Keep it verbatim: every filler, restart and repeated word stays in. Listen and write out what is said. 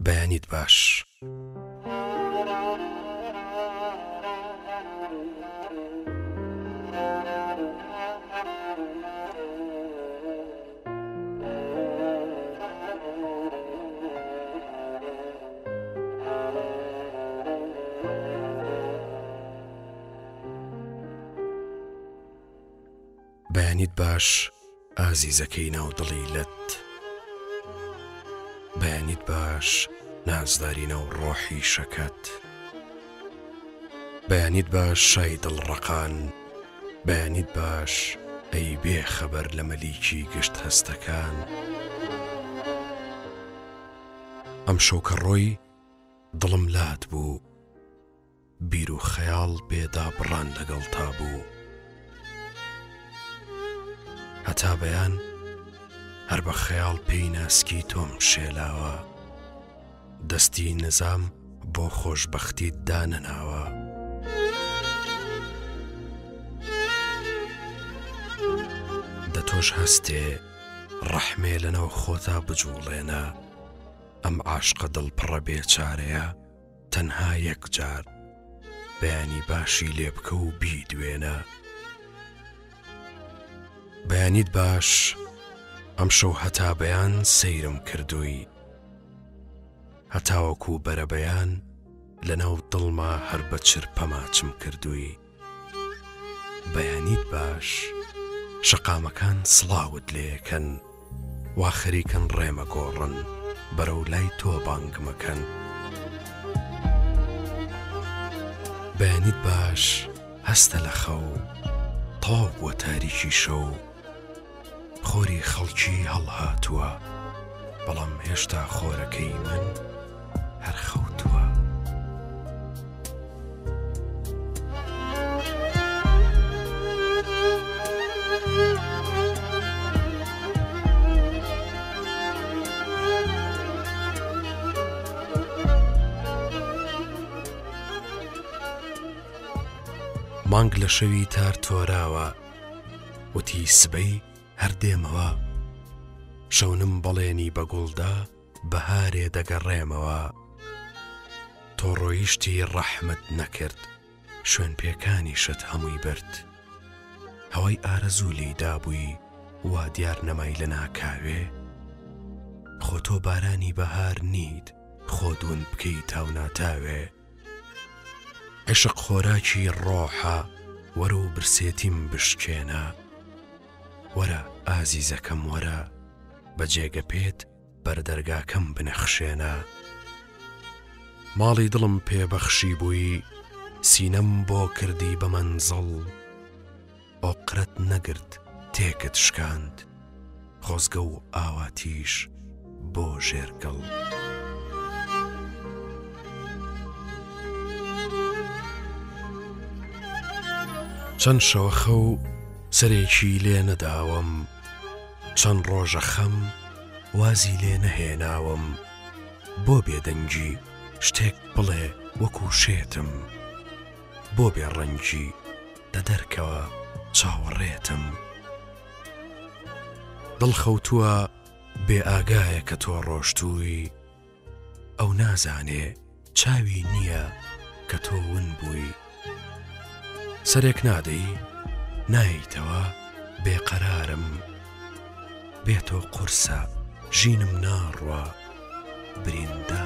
بەیانیت باش. بەیانیت باش ئازیزەکەی ناو دڵی لەت، بەیانیت باش نازداری ناو ڕۆحی شەکەت، بەیانیت باش شای دڵڕەقان، بەیانیت باش ئەی بێ خەبەر لە مەلیکی گشت هەستەکان. ئەم شەو کە ڕۆی دڵم لات بوو، بیر و خەیاڵ بێدا بڕان لەگەڵ تا بوو، هەتا بەیان هەر بە خەیاڵ پێی ناسکی تۆم شێلاوە، دەستی نزام بۆ خۆشبەختیت دانەناوە. دە تۆش هەستێ ڕەحمێ لەنەو خۆتا بجوڵێنە، ئەم عاشقە دڵپڕە بێچارەیە تەنها یەک جار بەیانی باشی لێ بکە و بیدوێنە. بەیانیت باش ئەم شەو هەتا بەیان سەیرم کردووی، هەتاوەکو بەرە بەیان لەناو دڵما هەر بە چرپەماچم کردووی. بەیانیت باش شەقامەکان سڵاوت لێکەن، وا خەریکن ڕێمە گۆڕن بەرەو لای تۆ بانگمەکەن. بەیانیت باش هەستە لە خەو تاو بووە تاریکی شەو، خۆری خەڵکی هەڵهاتووە بەڵام هێشتا خۆرەکەی من هەر خەوتووە. مانگ لە شەوی تار تۆراوە، وتی سبەی هەردێمەوە، شەونم بەڵێنی بە گوڵدا بەهارێ دەگەڕێمەوە. تۆ ڕۆیشتی ڕەحمت نەکرد، شوێن پێکانیشت هەمووی برد، هەوای ئارەزوو لێی دابووی وا دیار نەمای لە ناکاوێ. خۆ تۆ بارانی بەهار نیت، خۆ دوون بکەی تاو ناتاوێ. عشق خۆراکی ڕۆحە، وەرە و برسێتیم بشکێنە، وەرە ئازیزەکەم وەرە بە جێگە پێت بەردەرگاکەم بنەخشێنە. ماڵی دڵم پێبەخشی بووی، سینەم بۆ کردی بە مەنزڵ، ئۆقرەت نەگرت تێکت شکاند، خۆزگە و ئاواتیش بۆ ژێرگەڵ. چەند شەوە خەو سەرێکی لێ نەداوم، چەند ڕۆژە خەم وازی لێ نەهێناوم، بۆ بێدەنگی شتێک بڵێ وەکو شێتم، بۆ بێڕەنگی دەدەرکەوە چاوەڕێتم. دڵخەوتووە بێ ئاگایە کە تۆ ڕۆشتووی، ئەو نازانێ چاوی نییە کە تۆ ون بووی. سەرێک نادەی نایتەوە بێقەرارم، بێتۆ قورسە ژینم ناڕوە بریندار